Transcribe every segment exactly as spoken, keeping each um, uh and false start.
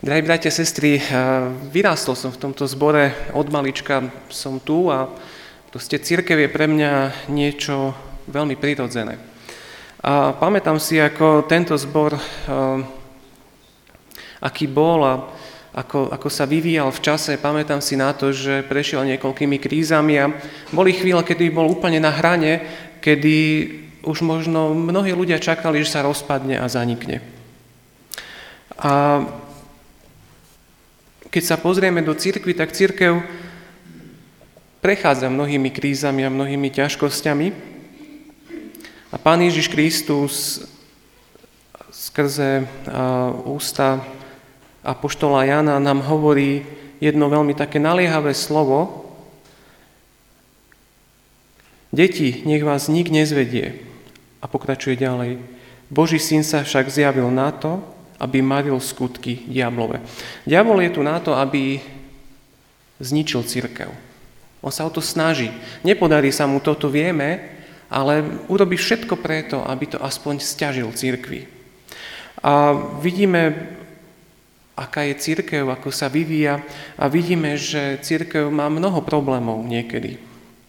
Drahí bratia, sestry, vyrástol som v tomto zbore, od malička som tu a proste cirkev je pre mňa niečo veľmi prirodzené. A pamätám si, ako tento zbor, aký bol a ako, ako sa vyvíjal v čase, pamätám si na to, že prešiel niekoľkými krízami a boli chvíle, kedy bol úplne na hrane, kedy už možno mnohí ľudia čakali, že sa rozpadne a zanikne. A keď sa pozrieme do cirkvi, tak cirkev prechádza mnohými krízami a mnohými ťažkosťami. A Pán Ježiš Kristus skrze ústa apoštola Jana nám hovorí jedno veľmi také naliehavé slovo. Deti, nech vás nik nezvedie. A pokračuje ďalej. Boží syn sa však zjavil na to, aby maril skutky diablove. Diabol je tu na to, aby zničil cirkev. On sa o to snaží. Nepodarí sa mu to, to vieme, ale urobí všetko preto, aby to aspoň sťažil cirkvi. A vidíme, aká je cirkev, ako sa vyvíja a vidíme, že cirkev má mnoho problémov niekedy.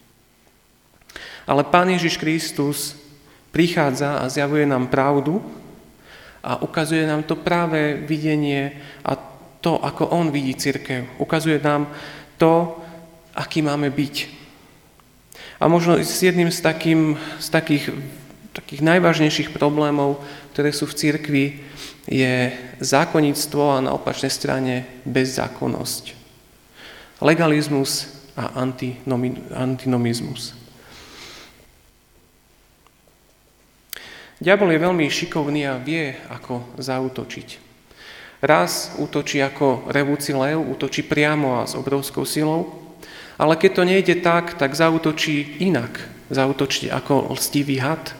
Ale Pán Ježiš Kristus prichádza a zjavuje nám pravdu a ukazuje nám to práve videnie a to, ako on vidí cirkev. Ukazuje nám to, aký máme byť. A možno s jedným z, takým, z takých, takých najvážnejších problémov, ktoré sú v cirkvi, je zákonníctvo a na opačnej strane bezzákonnosť. Legalizmus a antinomi, antinomizmus. Diabol je veľmi šikovný a vie, ako zaútočiť. Raz útočí ako revúci lev, útočí priamo a s obrovskou silou, ale keď to nejde tak, tak zaútočí inak. Zaútočí ako lstivý had.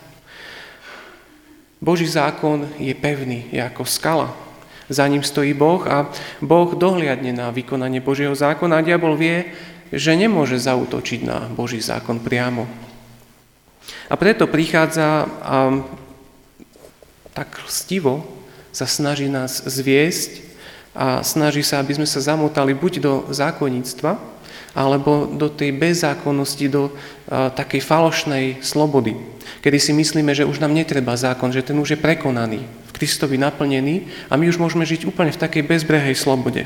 Boží zákon je pevný, je ako skala. Za ním stojí Boh a Boh dohliadne na vykonanie Božieho zákona a diabol vie, že nemôže zaútočiť na Boží zákon priamo. A preto prichádza a tak lstivo sa snaží nás zviesť a snaží sa, aby sme sa zamotali buď do zákonníctva, alebo do tej bezzákonnosti, do a, takej falošnej slobody, kedy si myslíme, že už nám netreba zákon, že ten už je prekonaný, v Kristovi naplnený a my už môžeme žiť úplne v takej bezbrehej slobode.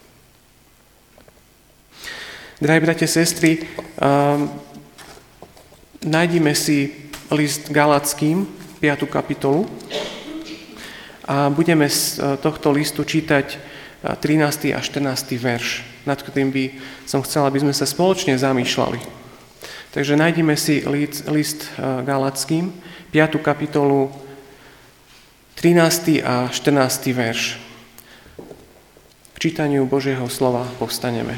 Drahí bratia, sestry, a, nájdime si list Galatským, piatu kapitolu, a budeme z tohto listu čítať trinásty a štrnásty verš, nad ktorým by som chcel, aby sme sa spoločne zamýšľali. Takže nájdime si list, list Galatským, piatu kapitolu, trinásty a štrnásty verš. K čítaniu Božieho slova povstaneme.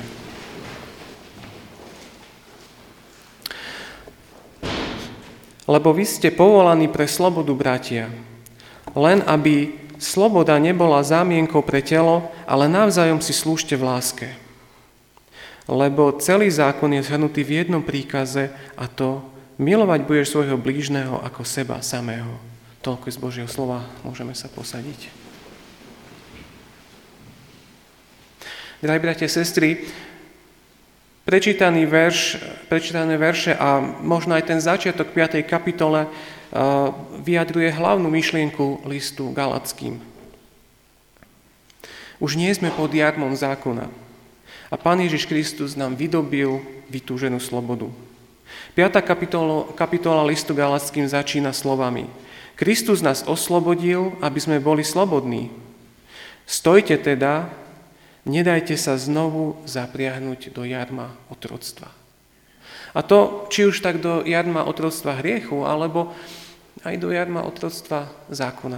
Lebo vy ste povolaní pre slobodu, bratia, len aby sloboda nebola zámienkou pre telo, ale navzájom si slúžte v láske. Lebo celý zákon je zhrnutý v jednom príkaze a to milovať budeš svojho blížneho ako seba samého. Toľko z Božieho slova, môžeme sa posadiť. Drahí bratia, sestry, prečítaný verš, prečítané verše a možno aj ten začiatok piatej kapitole vyjadruje hlavnú myšlienku listu Galatským. Už nie sme pod jarmom zákona a Pán Ježiš Kristus nám vydobil vytúženú slobodu. Piatá kapitola, kapitola listu Galatským začína slovami: Kristus nás oslobodil, aby sme boli slobodní. Stojte teda, nedajte sa znovu zapriahnuť do jarma otroctva. A to, či už tak do jarma otroctva hriechu, alebo aj do jarma otroctva zákona.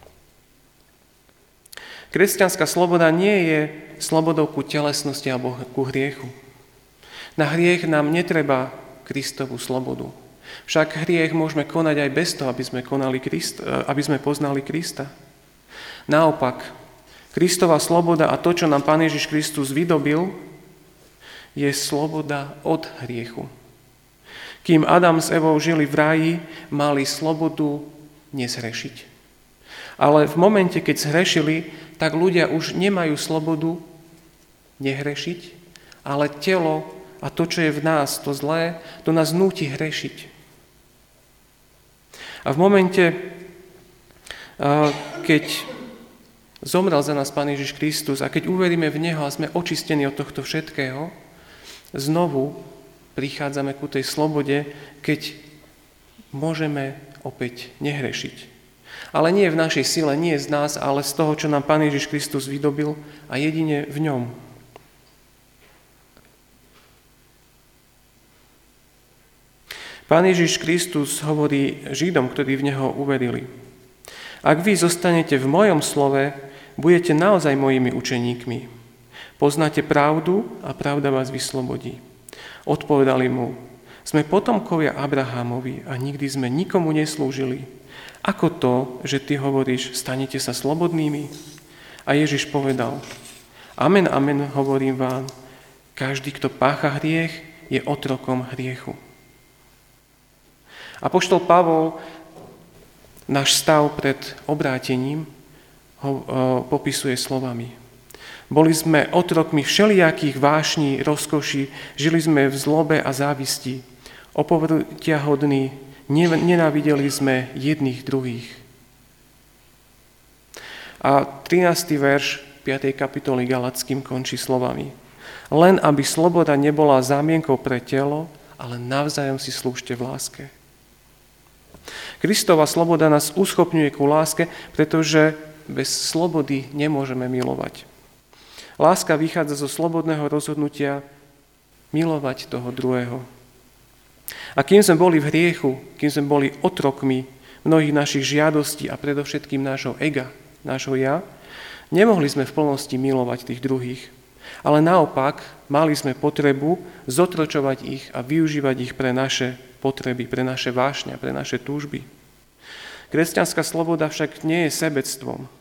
Kresťanská sloboda nie je slobodou ku telesnosti alebo ku hriechu. Na hriech nám netreba Kristovú slobodu. Však hriech môžeme konať aj bez toho, aby sme, konali Krist, aby sme poznali Krista. Naopak, Kristova sloboda a to, čo nám Pán Ježiš Kristus vydobil, je sloboda od hriechu. Kým Adam s Evou žili v ráji, mali slobodu nezhrešiť. Ale v momente, keď zhrešili, tak ľudia už nemajú slobodu nehrešiť, ale telo a to, čo je v nás, to zlé, to nás núti hrešiť. A v momente, keď zomrel za nás Pán Ježiš Kristus a keď uveríme v Neho a sme očistení od tohto všetkého, znovu prichádzame ku tej slobode, keď môžeme opäť nehrešiť. Ale nie v našej sile, nie z nás, ale z toho, čo nám Pán Ježiš Kristus vydobil a jedine v ňom. Pán Ježiš Kristus hovorí Židom, ktorí v Neho uverili: Ak vy zostanete v mojom slove, budete naozaj mojimi učeníkmi. Poznáte pravdu a pravda vás vyslobodí. Odpovedali mu: Sme potomkovia Abrahámovi a nikdy sme nikomu neslúžili. Ako to, že ty hovoríš, stanete sa slobodnými? A Ježiš povedal: Amen, amen, hovorím vám, každý, kto pácha hriech, je otrokom hriechu. Apoštol Pavol náš stav pred obrátením ho e, popisuje slovami: Boli sme otrokmi všelijakých vášní, rozkoší, žili sme v zlobe a závisti, opovrtiahodní, nenávideli sme jedných druhých. A trinásty verš piatej kapitoly Galatským končí slovami: Len aby sloboda nebola zámienkou pre telo, ale navzájom si slúžte v láske. Kristova sloboda nás uschopňuje ku láske, pretože bez slobody nemôžeme milovať. Láska vychádza zo slobodného rozhodnutia milovať toho druhého. A kým sme boli v hriechu, kým sme boli otrokmi mnohých našich žiadostí a predovšetkým nášho ega, nášho ja, nemohli sme v plnosti milovať tých druhých. Ale naopak, mali sme potrebu zotročovať ich a využívať ich pre naše potreby, pre naše vášne, pre naše túžby. Kresťanská sloboda však nie je sebectvom.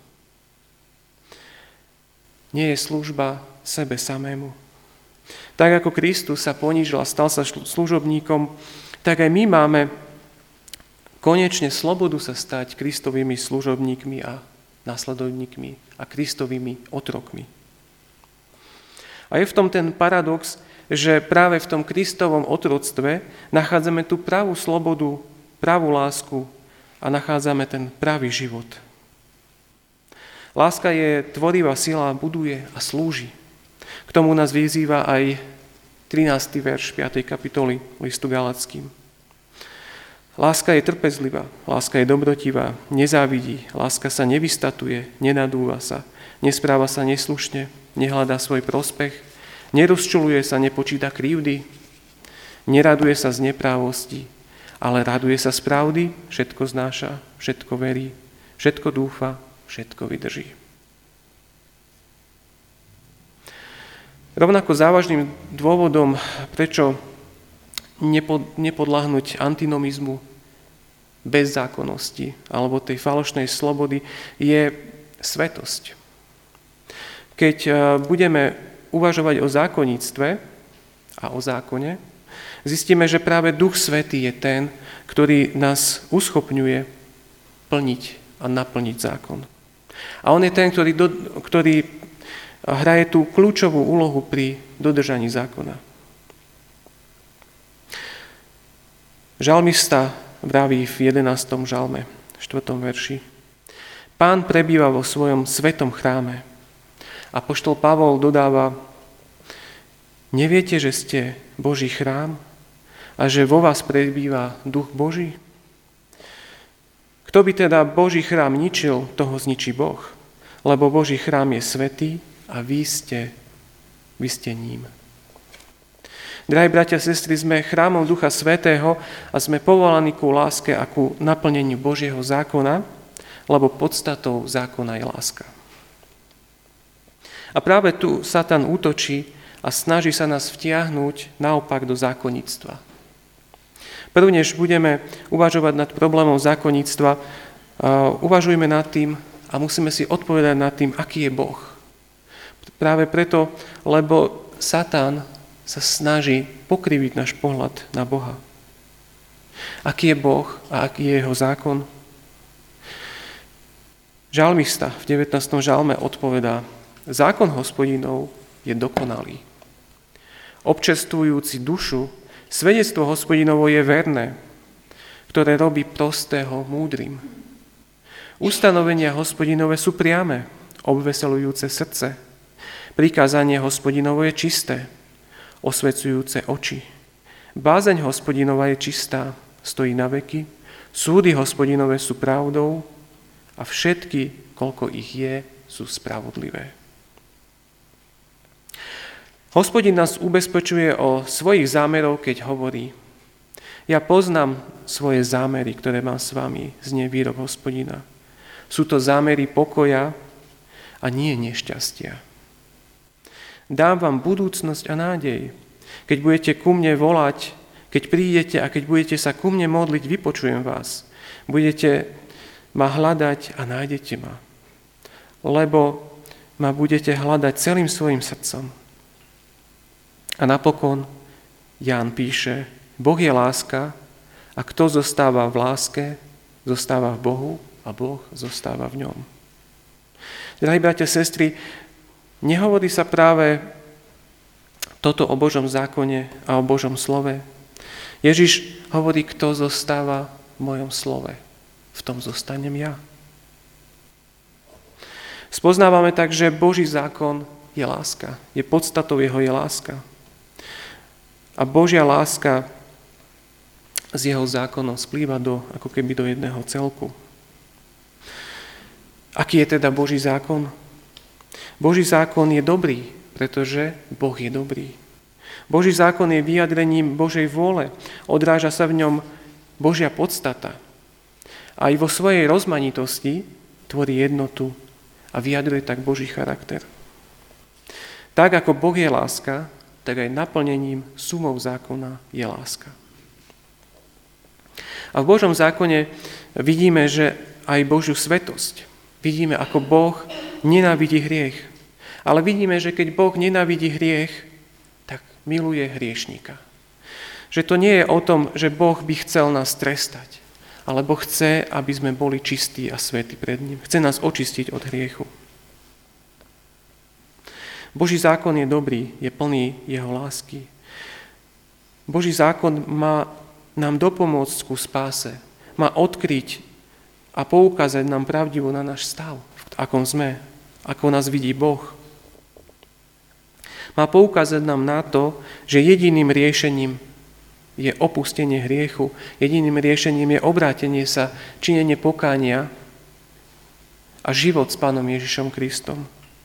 Nie je služba sebe samému. Tak ako Kristus sa ponížil a stal sa služobníkom, tak aj my máme konečne slobodu sa stať Kristovými služobníkmi a nasledovníkmi a Kristovými otrokmi. A je v tom ten paradox, že práve v tom Kristovom otroctve nachádzame tú pravú slobodu, pravú lásku a nachádzame ten pravý život. Láska je tvorivá sila, buduje a slúži. K tomu nás vyzýva aj trinásty verš piatej kapitoly listu Galatským. Láska je trpezlivá, láska je dobrotivá, nezávidí, láska sa nevystatuje, nenadúva sa, nespráva sa neslušne, nehľadá svoj prospech, nerozčuluje sa, nepočíta krivdy, neraduje sa z neprávosti, ale raduje sa z pravdy, všetko znáša, všetko verí, všetko dúfa, všetko vydrží. Rovnako závažným dôvodom, prečo nepodľahnúť antinomizmu, bezzákonnosti alebo tej falošnej slobody, je svetosť. Keď budeme uvažovať o zákonníctve a o zákone, zistíme, že práve Duch Svätý je ten, ktorý nás uschopňuje plniť a naplniť zákon. A on je ten, ktorý, do, ktorý hraje tú kľúčovú úlohu pri dodržaní zákona. Žalmista vraví v jedenástom žalme, štvrtom verši: Pán prebýva vo svojom svetom chráme. Apoštol Pavol dodáva: Neviete, že ste Boží chrám a že vo vás prebýva Duch Boží? Kto by teda Boží chrám ničil, toho zničí Boh, lebo Boží chrám je svätý a vy ste, vy ste ním. Drahí bratia a sestry, sme chrámom Ducha Svätého a sme povolaní ku láske a ku naplneniu Božieho zákona, lebo podstatou zákona je láska. A práve tu Satan útočí a snaží sa nás vtiahnuť naopak do zákonníctva. Prv, než budeme uvažovať nad problémom zákonníctva, uvažujme nad tým a musíme si odpovedať nad tým, aký je Boh. Práve preto, lebo Satan sa snaží pokriviť náš pohľad na Boha. Aký je Boh a aký je jeho zákon? Žalmista v devätnástom žalme odpovedá: Zákon Hospodinov je dokonalý, občerstvujúci dušu. Svedectvo Hospodinovo je verné, ktoré robí prostého múdrym. Ustanovenia Hospodinové sú priame, obveselujúce srdce. Prikázanie Hospodinovo je čisté, osvecujúce oči. Bázeň Hospodinova je čistá, stojí na veky. Súdy Hospodinové sú pravdou a všetky, koľko ich je, sú spravodlivé. Hospodin nás ubezpečuje o svojich zámerov, keď hovorí: Ja poznám svoje zámery, ktoré mám s vami, znie výrok Hospodina. Sú to zámery pokoja a nie nešťastia. Dám vám budúcnosť a nádej. Keď budete ku mne volať, keď prídete a keď budete sa ku mne modliť, vypočujem vás. Budete ma hľadať a nájdete ma. Lebo ma budete hľadať celým svojim srdcom. A napokon Ján píše: Boh je láska a kto zostáva v láske, zostáva v Bohu a Boh zostáva v ňom. Drahí bratia a sestry, nehovorí sa práve toto o Božom zákone a o Božom slove? Ježiš hovorí: kto zostáva v mojom slove, v tom zostanem ja. Spoznávame tak, že Boží zákon je láska. Je podstatou jeho je láska. A Božia láska s jeho zákonom splýva do, ako keby do jedného celku. Aký je teda Boží zákon? Boží zákon je dobrý, pretože Boh je dobrý. Boží zákon je vyjadrením Božej vôle. Odráža sa v ňom Božia podstata. A aj vo svojej rozmanitosti tvorí jednotu a vyjadruje tak Boží charakter. Tak ako Boh je láska, tak aj naplnením sumou zákona je láska. A v Božom zákone vidíme, že aj Božiu svetosť. Vidíme, ako Boh nenávidí hriech. Ale vidíme, že keď Boh nenávidí hriech, tak miluje hriešnika. Že to nie je o tom, že Boh by chcel nás trestať, ale Boh chce, aby sme boli čistí a svätí pred ním. Chce nás očistiť od hriechu. Boží zákon je dobrý, je plný jeho lásky. Boží zákon má nám dopomôcť ku spáse. Má odkryť a poukázať nám pravdivo na náš stav, v akom sme, ako nás vidí Boh. Má poukázať nám na to, že jediným riešením je opustenie hriechu, jediným riešením je obrátenie sa, činenie pokánia a život s Pánom Ježišom Kristom.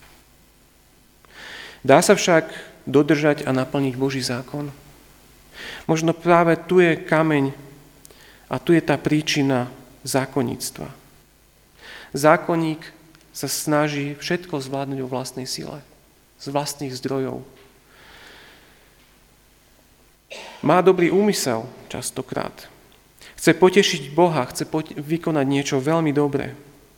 Dá sa však dodržať a naplniť Boží zákon? Možno práve tu je kameň a tu je tá príčina zákonníctva. Zákonník sa snaží všetko zvládnuť vo vlastnej sile, z vlastných zdrojov. Má dobrý úmysel častokrát. Chce potešiť Boha, chce vykonať niečo veľmi dobré.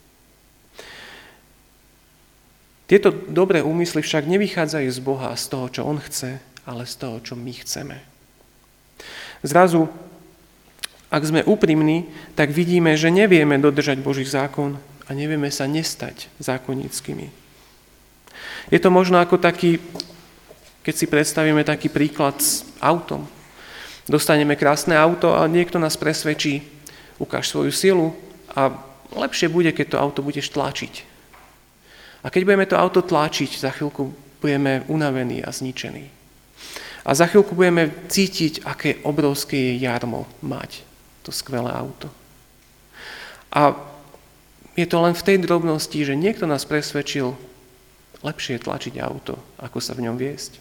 Tieto dobré úmysly však nevychádzajú z Boha, z toho, čo on chce, ale z toho, čo my chceme. Zrazu, ak sme úprimní, tak vidíme, že nevieme dodržať Boží zákon a nevieme sa nestať zákonníckými. Je to možno ako taký, keď si predstavíme taký príklad s autom. Dostaneme krásne auto a niekto nás presvedčí: ukáž svoju silu a lepšie bude, keď to auto budeš tlačiť. A keď budeme to auto tlačiť, za chvíľku budeme unavení a zničení. A za chvíľku budeme cítiť, aké obrovské je jarmo mať to skvelé auto. A je to len v tej drobnosti, že niekto nás presvedčil, lepšie je tlačiť auto, ako sa v ňom viesť.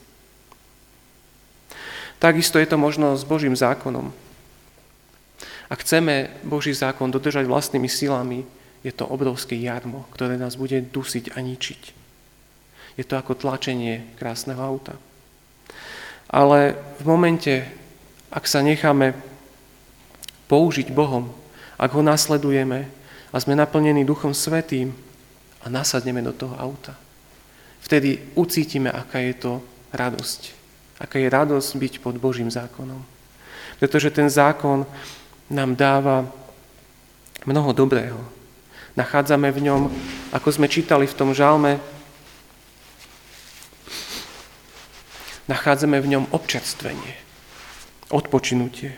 Takisto je to možno s Božím zákonom. Ak chceme Boží zákon dodržať vlastnými silami, je to obrovské jarmo, ktoré nás bude dusiť a ničiť. Je to ako tlačenie krásneho auta. Ale v momente, ak sa necháme použiť Bohom, ak ho nasledujeme a sme naplnení Duchom Svätým a nasadneme do toho auta, vtedy ucítime, aká je to radosť. Aká je radosť byť pod Božím zákonom. Pretože ten zákon nám dáva mnoho dobrého. Nachádzame v ňom, ako sme čítali v tom žalme, nachádzame v ňom občerstvenie, odpočinutie.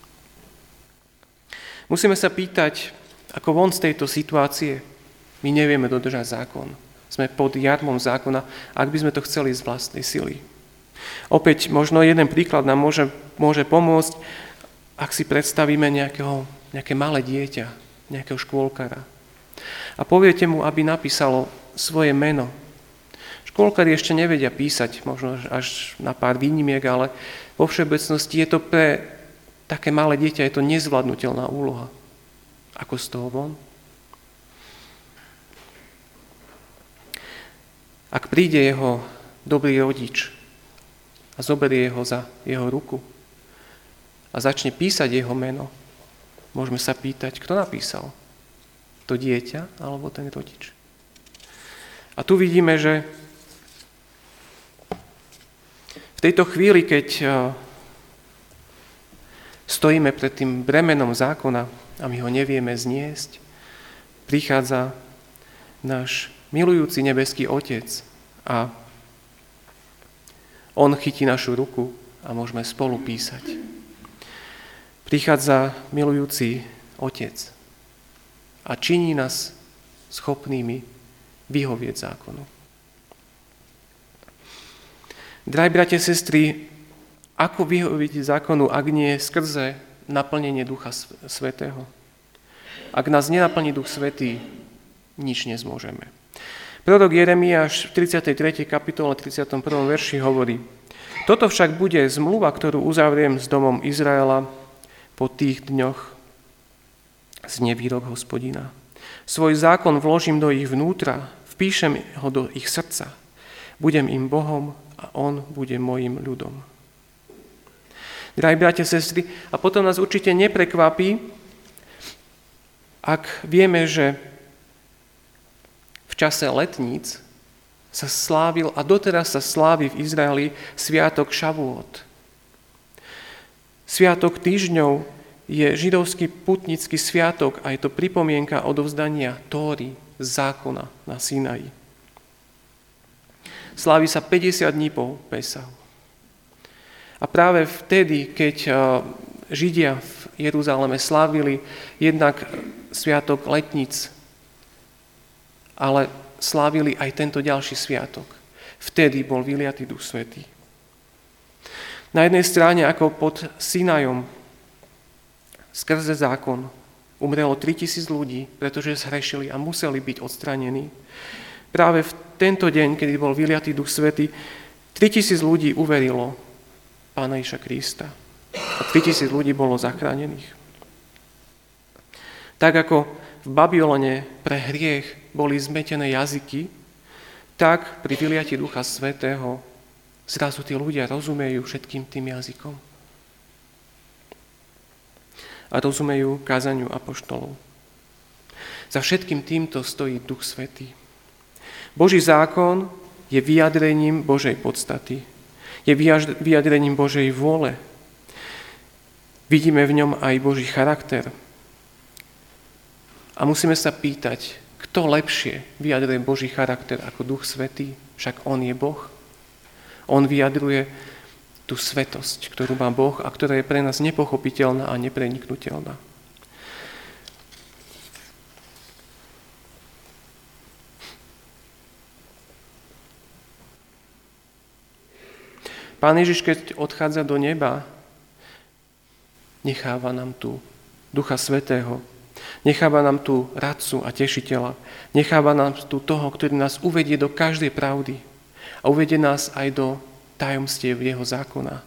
Musíme sa pýtať, ako von z tejto situácie. My nevieme dodržať zákon. Sme pod jarmom zákona, ak by sme to chceli z vlastnej sily. Opäť možno jeden príklad nám môže, môže pomôcť, ak si predstavíme nejakého, nejaké malé dieťa, nejakého škôlkara. A poviete mu, aby napísalo svoje meno. Škôlkari ešte nevedia písať, možno až na pár výnimiek, ale vo všeobecnosti je to pre také malé dieťa, je to nezvládnutelná úloha. Ako z toho von? Ak príde jeho dobrý rodič a zoberie ho za jeho ruku a začne písať jeho meno, môžeme sa pýtať, kto napísal? To dieťa alebo ten rodič? A tu vidíme, že v tejto chvíli, keď stojíme pred tým bremenom zákona a my ho nevieme zniesť, prichádza náš milujúci nebeský Otec a on chytí našu ruku a môžeme spolu písať. Prichádza milujúci Otec a činí nás schopnými vyhovieť zákonu. Drahí bratia, sestry, ako vyhovieť zákonu, ak nie skrze naplnenie Ducha Svätého? Ak nás nenaplní Duch Svätý, nič nezmôžeme. Prorok Jeremiáš v tridsiatej tretej kapitole tridsiatom prvom verši hovorí: Toto však bude zmluva, ktorú uzavriem s domom Izraela po tých dňoch, znie výrok Hospodina. Svoj zákon vložím do ich vnútra, vpíšem ho do ich srdca. Budem im Bohom a on bude mojim ľudom. Drahí bratia, sestry, a potom nás určite neprekvapí, ak vieme, že v čase letníc sa slávil a doteraz sa slávi v Izraeli sviatok Šavuot. Sviatok týždňov je židovský putnický sviatok a je to pripomienka odovzdania Tóry, zákona na Sinaji. Slávi sa päťdesiat dní po Pesahu. A práve vtedy, keď Židia v Jeruzaleme slávili jednak sviatok letníc, ale slávili aj tento ďalší sviatok, vtedy bol vyliatý Duch Svätý. Na jednej strane, ako pod Sinajom, skrze zákon, umrelo tritisíc ľudí, pretože zhrešili a museli byť odstránení. Práve v tento deň, kedy bol vyliatý Duch Svätý, tritisíc ľudí uverilo Pána Ježiša Krista. A tritisíc ľudí bolo zachránených. Tak ako v Babylone pre hriech boli zmetené jazyky, tak pri vyliatí Ducha Svätého zrazu tí ľudia rozumejú všetkým tým jazykom. A rozumejú kázaniu apoštolov. Za všetkým týmto stojí Duch Svätý. Boží zákon je vyjadrením Božej podstaty. Je vyjadrením Božej vôle. Vidíme v ňom aj Boží charakter. A musíme sa pýtať, kto lepšie vyjadruje Boží charakter ako Duch Svätý? Však on je Boh. On vyjadruje tú svetosť, ktorú má Boh a ktorá je pre nás nepochopiteľná a nepreniknutelná. Pán Ježiš, keď odchádza do neba, necháva nám tu Ducha Svätého, necháva nám tu radcu a tešiteľa, necháva nám tu toho, ktorý nás uvedie do každej pravdy a uvedie nás aj do tajomstiev jeho zákona.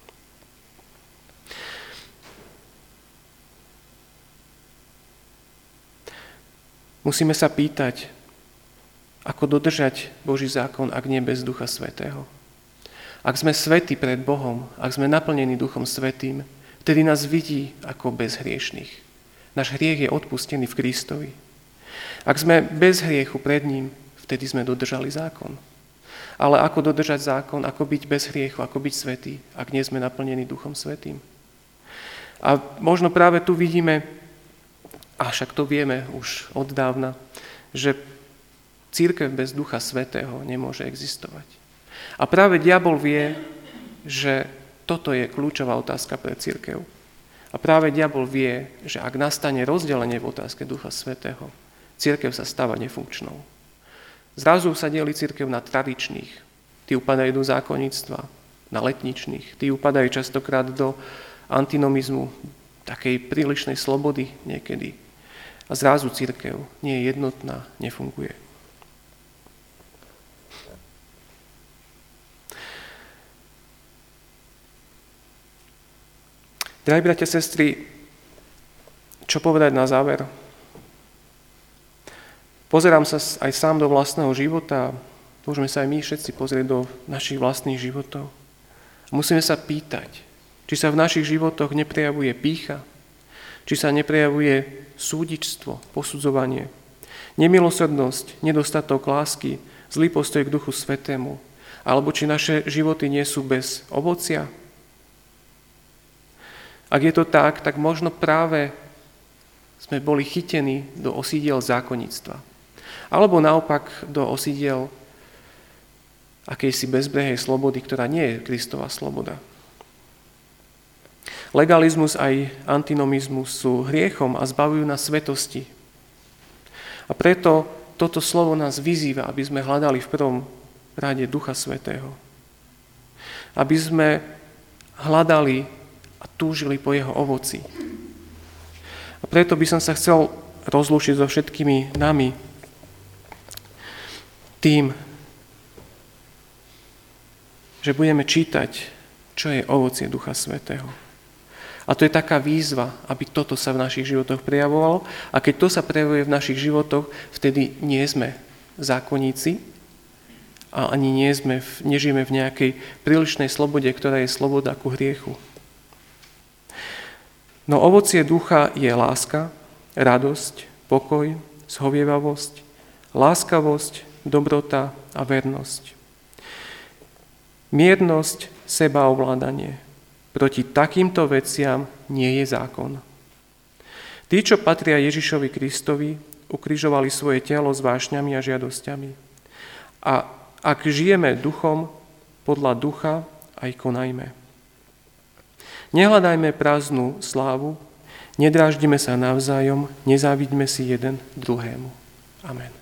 Musíme sa pýtať, ako dodržať Boží zákon, ak nie bez Ducha Svätého. Ak sme svätí pred Bohom, ak sme naplnení Duchom Svätým, vtedy nás vidí ako bezhriešných. Náš hriech je odpustený v Kristovi. Ak sme bez hriechu pred ním, vtedy sme dodržali zákon. Ale ako dodržať zákon, ako byť bez hriechu, ako byť svätý, ak nie sme naplnení Duchom Svätým? A možno práve tu vidíme A však to vieme už od dávna, že cirkev bez Ducha Svätého nemôže existovať. A práve diabol vie, že toto je kľúčová otázka pre cirkev. A práve diabol vie, že ak nastane rozdelenie v otázke Ducha Svätého, cirkev sa stáva nefunkčnou. Zrazu sa delí cirkev na tradičných. Tí upadajú do zákonníctva, na letničných. Tí upadajú častokrát do antinomizmu, takej prílišnej slobody niekedy. A zrazu cirkev nie je jednotná, nefunguje. Drahí bratia, sestry, čo povedať na záver? Pozerám sa aj sám do vlastného života, môžeme sa aj my všetci pozrieť do našich vlastných životov. Musíme sa pýtať, či sa v našich životoch neprejavuje pýcha, či sa neprejavuje súdičstvo, posudzovanie, nemilosrdnosť, nedostatok lásky, zlý postoj k Duchu Svätému, alebo či naše životy nie sú bez ovocia. Ak je to tak, tak možno práve sme boli chytení do osídiel zákonníctva. Alebo naopak do osídiel akejsi bezbrehej slobody, ktorá nie je Kristova sloboda. Legalizmus aj antinomizmus sú hriechom a zbavujú nás svetosti. A preto toto slovo nás vyzýva, aby sme hľadali v prvom rade Ducha Svätého. Aby sme hľadali a túžili po jeho ovoci. A preto by som sa chcel rozlúčiť so všetkými nami tým, že budeme čítať, čo je ovocie Ducha Svätého. A to je taká výzva, aby toto sa v našich životoch prejavovalo. A keď to sa prejavuje v našich životoch, vtedy nie sme zákonníci a ani nie sme, nežijeme v nejakej prílišnej slobode, ktorá je sloboda ku hriechu. No ovocie ducha je láska, radosť, pokoj, zhovievavosť, láskavosť, dobrota a vernosť. Miernosť, sebaovládanie. Proti takýmto veciam nie je zákon. Tí, čo patria Ježišovi Kristovi, ukrižovali svoje telo s vášňami a žiadosťami. A ak žijeme duchom, podľa ducha aj konajme. Nehľadajme prázdnu slávu, nedráždime sa navzájom, nezávidme si jeden druhému. Amen.